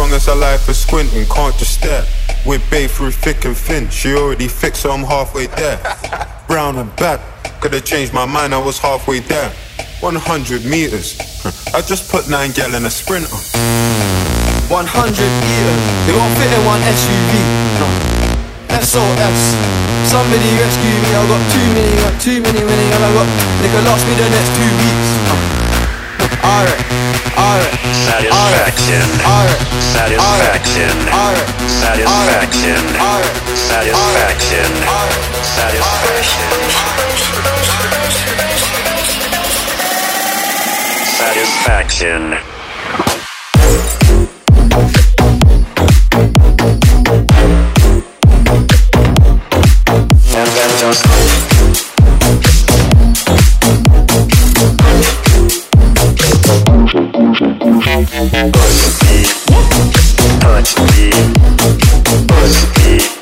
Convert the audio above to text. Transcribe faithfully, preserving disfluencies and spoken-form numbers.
long as her life is squinting, can't just stare. With babe through thick and thin, she already fixed, so I'm halfway there. Brown and black, could've changed my mind, I was halfway there. one hundred meters, I just put nine gal in a sprinter. one hundred meters, they won't fit in one S U V. No. S O S, somebody rescue me, I got too many, got too many winning, and I got, they could last me the next two weeks. Alright, alright, satisfaction, alright, satisfaction, alright, satisfaction, satisfaction, satisfaction, satisfaction. And then just push me, touch me, push me.